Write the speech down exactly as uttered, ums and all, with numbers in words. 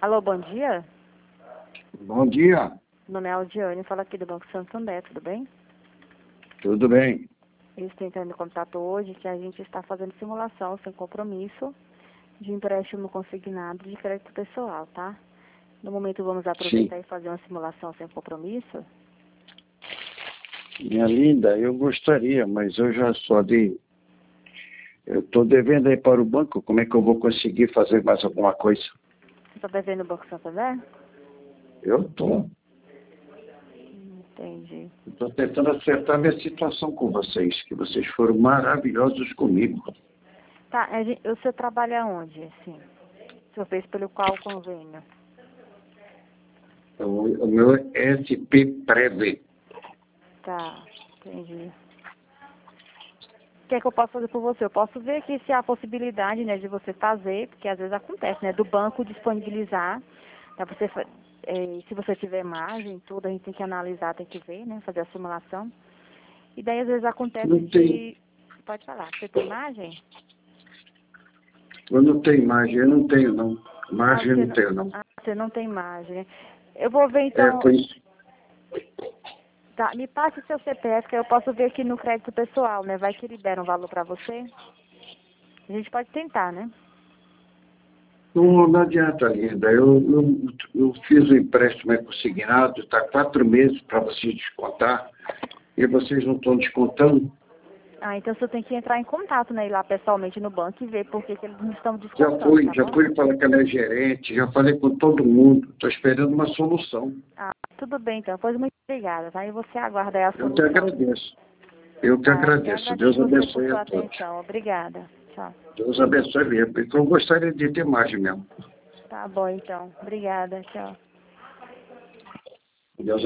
Alô, bom dia. Bom dia, Meu nome é Aldiane, falo aqui do Banco Santander, tudo bem? tudo bem? Eles têm entrado em contato hoje que a gente está fazendo simulação sem compromisso de empréstimo consignado de crédito pessoal, tá? No momento vamos aproveitar Sim. e fazer uma simulação sem compromisso. Minha linda, eu gostaria, mas eu já só de... Eu estou devendo aí para o banco, como é que eu vou conseguir fazer mais alguma coisa? Você está devendo o Banco Santander? Eu estou. Entendi. Estou tentando acertar minha situação com vocês, que vocês foram maravilhosos comigo. Tá, a gente- o senhor trabalha onde, assim? O senhor fez pelo qual convênio? O, o meu S P Prev. Tá, entendi. O que é que eu posso fazer por você? Eu posso ver aqui se há possibilidade, né, de você fazer, porque às vezes acontece, né, do banco disponibilizar, para você, fa- eh, se você tiver margem, tudo, a gente tem que analisar, tem que ver, né, fazer a simulação. E daí às vezes acontece Não tem, de... Pode falar, você tem margem? eu não tenho margem, eu não tenho não. Ah, Margem eu você não não, tenho não. ah, você não tem margem. Eu vou ver É, então... foi isso. Tá, me passe seu C P F, que eu posso ver aqui no crédito pessoal, né, vai que libera um valor para você. A gente pode tentar, né? Não, não adianta, linda. Eu, eu, eu fiz o empréstimo aí consignado, está quatro meses para vocês descontar, e vocês não estão descontando. Ah, então você tem que entrar em contato, né, ir lá pessoalmente no banco e ver por que que eles não estão Já descontando, fui, tá já bom? fui falar com a minha gerente, já falei com todo mundo. Estou esperando uma solução. Ah, tudo bem então. Pois muito obrigada, tá? E você aguarda aí a Eu te solução. agradeço. Eu te Tá, eu agradeço. agradeço Deus você por abençoe a sua todos. atenção. Obrigada. Tchau. Deus abençoe mesmo, porque eu gostaria de ter mais mesmo. Tá bom então. Obrigada. Tchau. Deus